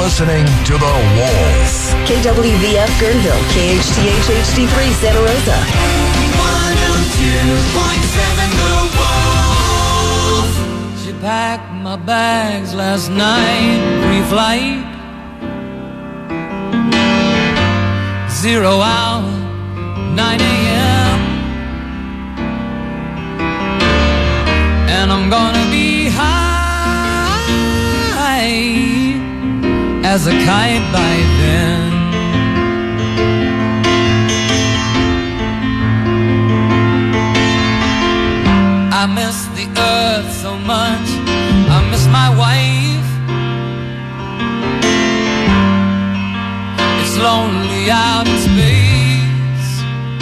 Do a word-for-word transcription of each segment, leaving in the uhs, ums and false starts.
listening to The Wolf. K W V F Guerneville, K H T H H D three Santa Rosa. one oh two point seven The Wolf. She packed my bags last night, pre-flight. Zero hour, nine a.m. And I'm gonna be high as a kite by then. I miss the earth so much, I miss my wife. It's lonely out in space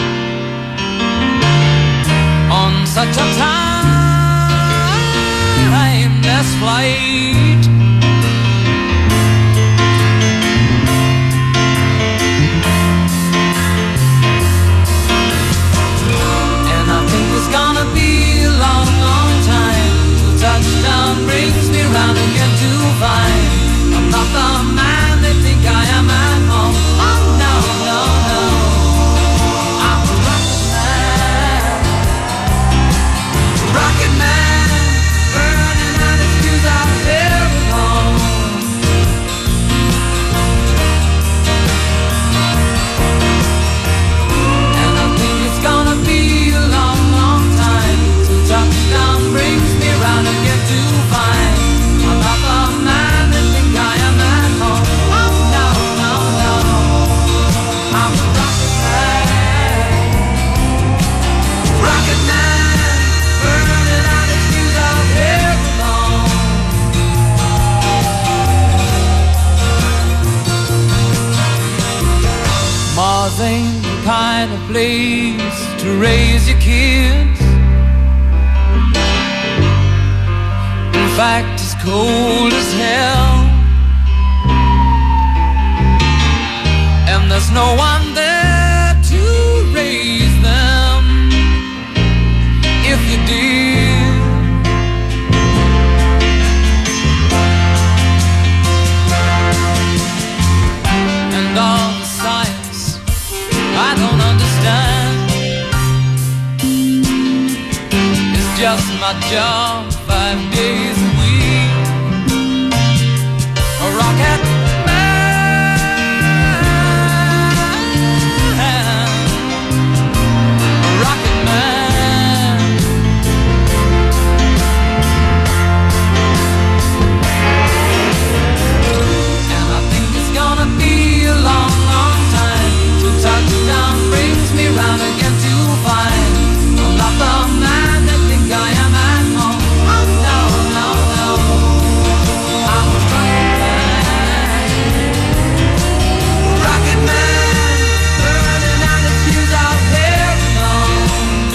on such a timeless flight. And I think it's gonna be a long, long time till touchdown brings me round again to find I'm not the man they think I am at home. Oh no, no, no, I'm a rocket man, rocket man, burning out his fuse out there alone. And I think it's gonna be a long, long time till touchdown brings me round again to find I'm not the man they think I am at home. Oh no, no, no, I'm a rocket man, rocket man, burning out his fuse out here alone. Mars ain't the kind of place to raise your kids. In fact, it's cold as hell, and there's no one there to raise them if you did. And all the science I don't understand, it's just my job five days a week. A rocket man, a rocket man. And I think it's gonna be a long, long time till touchdown brings me round again to find I'm not the man that think I am at home. Oh no, no, no, I'm a rocket man, rocket man, burning out his fuse out there alone.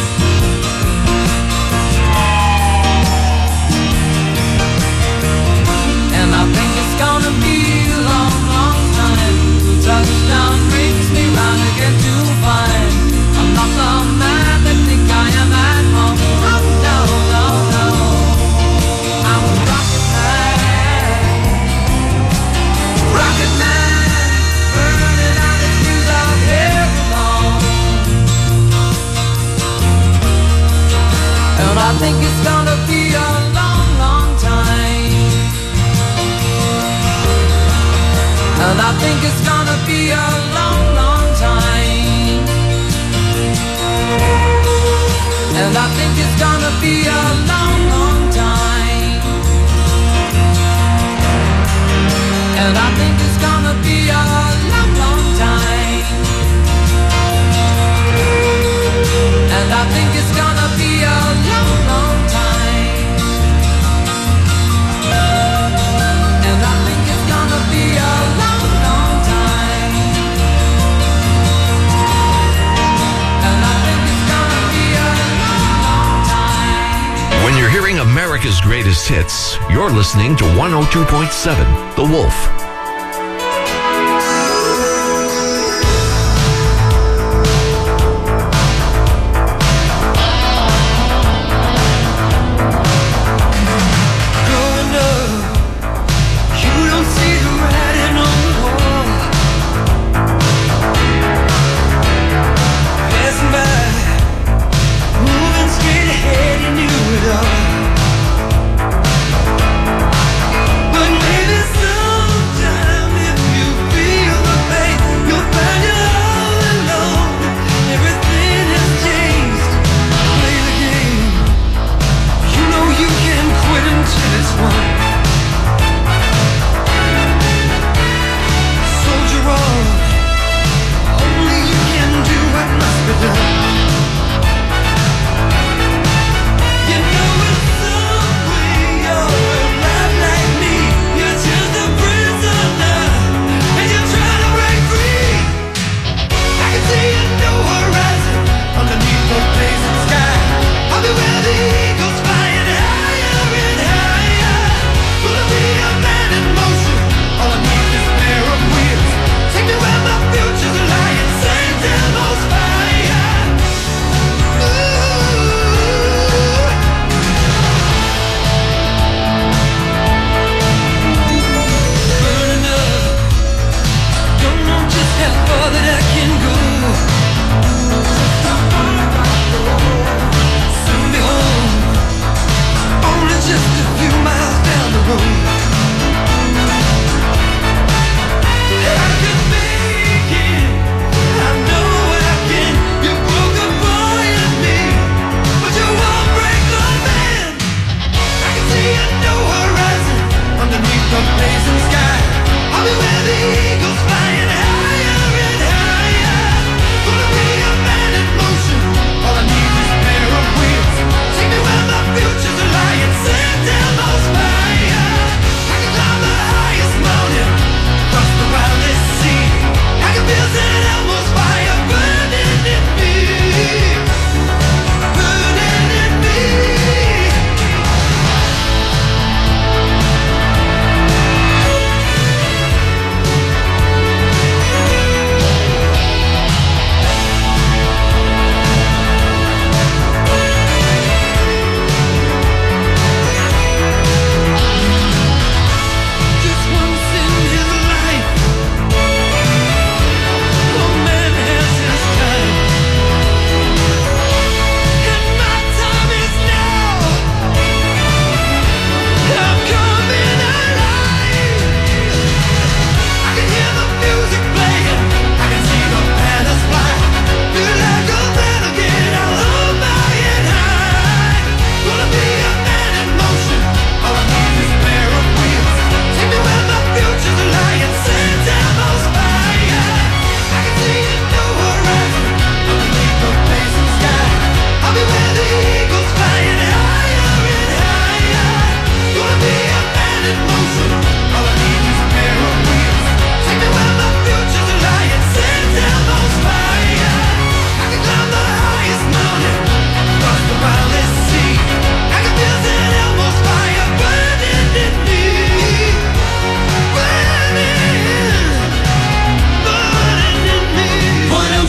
And I think it's gonna be a long, long time till touchdown brings me round again to find I'm not the man that think I am at home. Oh no, no, no, I'm a rocket man, rocket man, burning out his fuse out here alone. And I think it's gonna be a long, long time. And I think it's gonna be a long, long time. And I think it's gonna be a long, long time. And I think it's gonna be a long, long time. And I think it's gonna be a long, long time. And I think it's gonna be a long, long time. And I think it's gonna be a long, long time. When you're hearing America's greatest hits, you're listening to one oh two point seven The Wolf. Growing up, you don't see the writing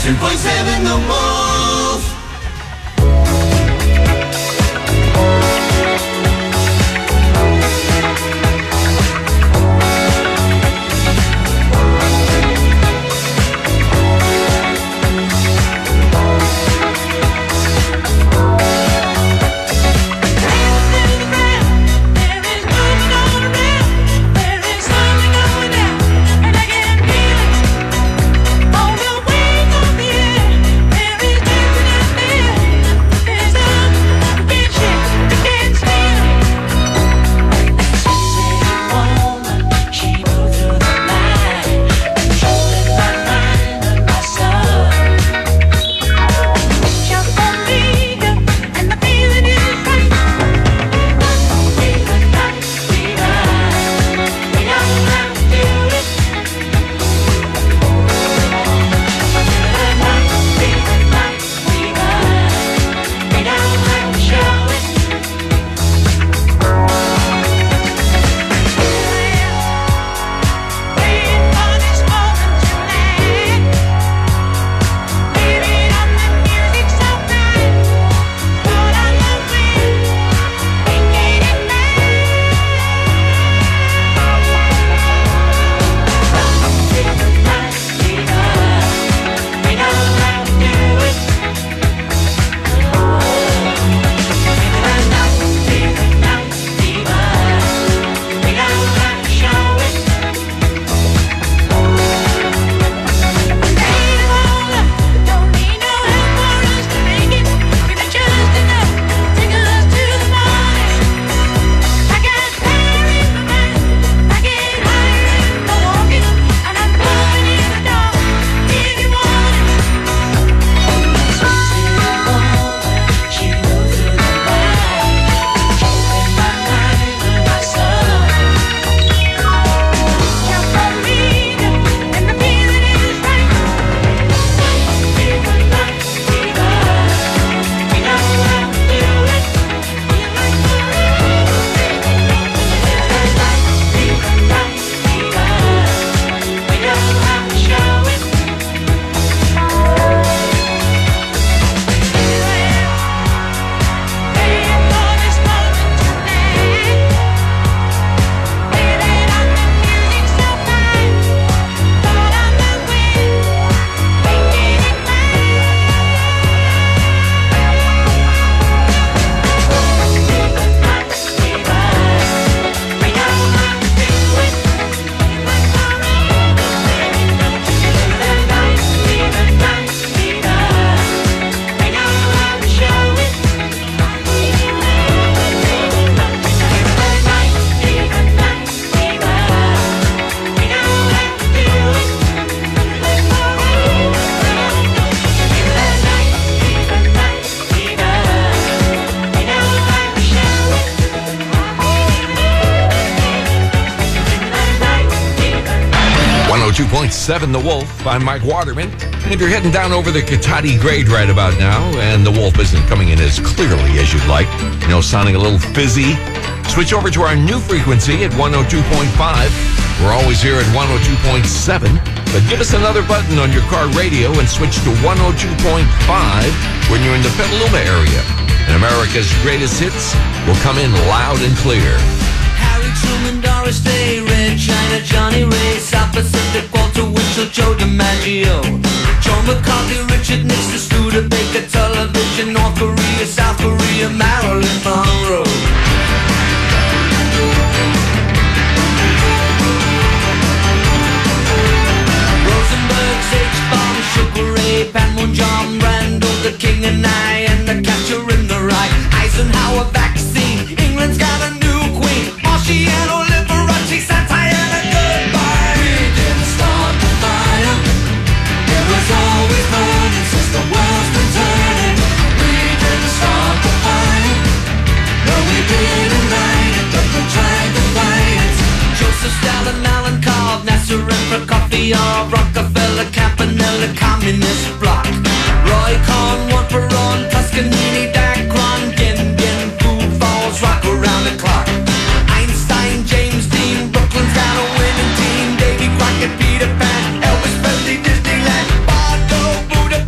two point seven The Wolf. two point seven The Wolf. I'm Mike Waterman. And you're heading down over the Katati grade right about now, and The Wolf isn't coming in as clearly as you'd like. You know, sounding a little fizzy. Switch over to our new frequency at one oh two point five. We're always here at one oh two point seven. But give us another button on your car radio and switch to one oh two point five when you're in the Petaluma area. And America's greatest hits will come in loud and clear. Harry Truman, Doris Day, Red China, Johnny Ray, South Pacific, Walter Winchell, Joe DiMaggio, Joe McCarthy, Richard Nixon, Studebaker, Television, North Korea, South Korea, Marilyn Monroe. Rosenberg, H-Bomb, Sugar Ray, Panmunjom, Randall, the King and I, and the Catcher in the Rye, Eisenhower vaccine, England's got a new queen, Marciano, Liberace, Santana, goodbye. We didn't start the fire, it was always burning since the world's been turning. We didn't start the fire, no we didn't light it, but we tried to fight it. Joseph Stalin, Alan Cobb, Nasser and Prokofiev, Rockefeller, Campanella, Communist Bloc, Roy Cohn, one for on, Toscanini, Dacron, Gin Gin, Food Falls, rock around the clock. Einstein, James Dean, Brooklyn's got a winning team, Davy Crockett, Peter Pan, Elvis Presley, Disneyland, Bardo, Buddha,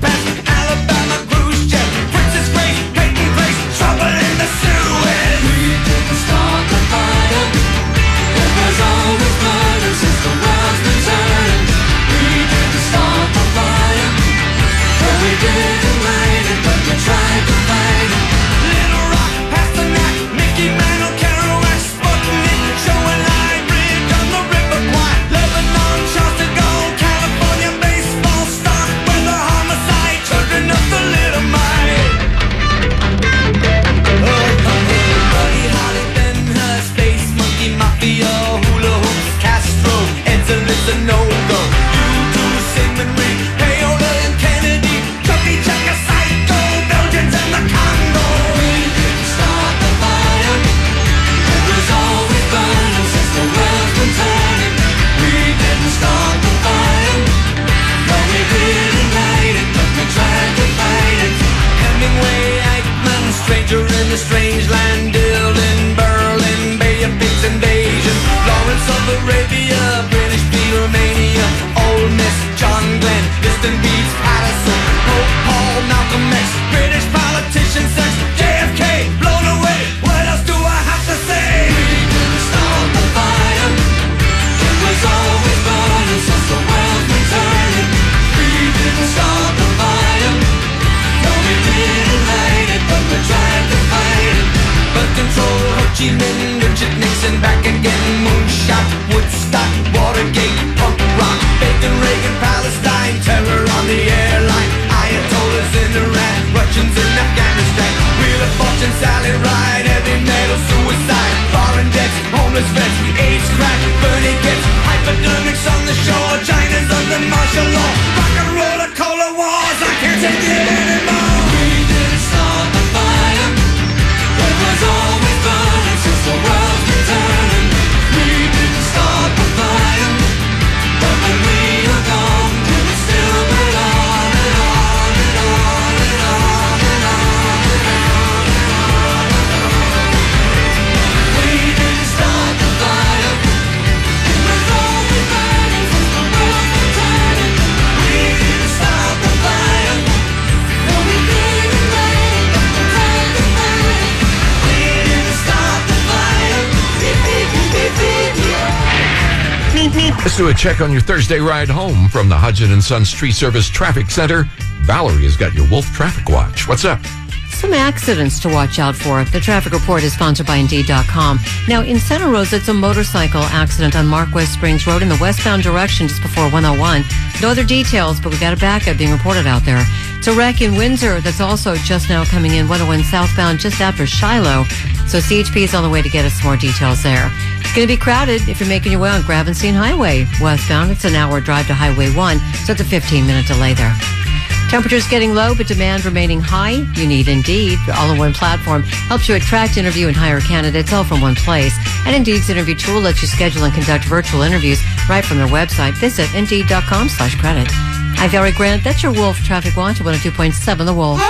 Let's do a check on your Thursday ride home from the Hudson and Sons Tree Service Traffic Center. Valerie has got your Wolf Traffic Watch. What's up? Some accidents to watch out for. The traffic report is sponsored by Indeed dot com. Now, in Santa Rosa, it's a motorcycle accident on Mark West Springs Road in the westbound direction just before one oh one. No other details, but we've got a backup being reported out there. It's a wreck in Windsor that's also just now coming in one oh one southbound just after Shiloh. So C H P is on the way to get us more details there. It's going to be crowded if you're making your way on Gravenstein Highway westbound. It's an hour drive to Highway one, so it's a fifteen-minute delay there. Temperatures getting low, but demand remaining high. You need Indeed. Your all-in-one platform helps you attract, interview, and hire candidates all from one place. And Indeed's interview tool lets you schedule and conduct virtual interviews right from their website. Visit Indeed.com slash credit. I'm Valerie Grant. That's your Wolf Traffic Watch at one oh two point seven The Wolf.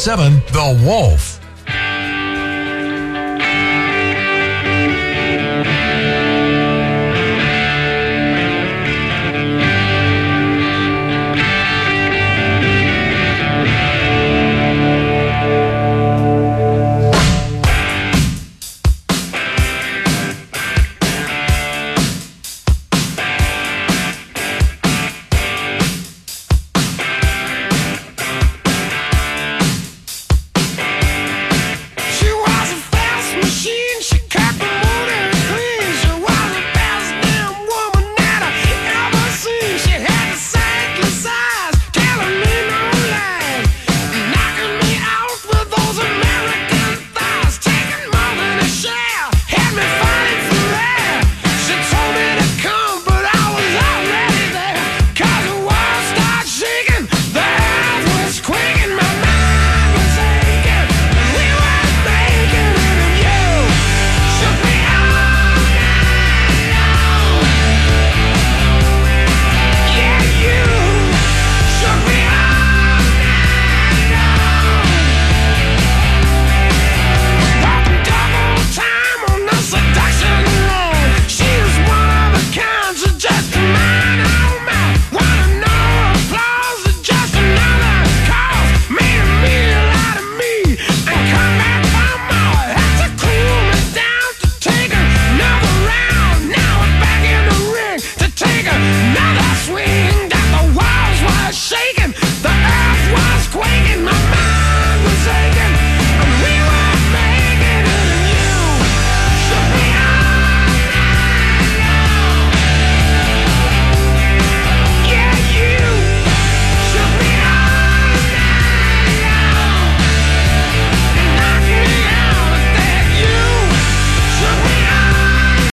seven The Wolf.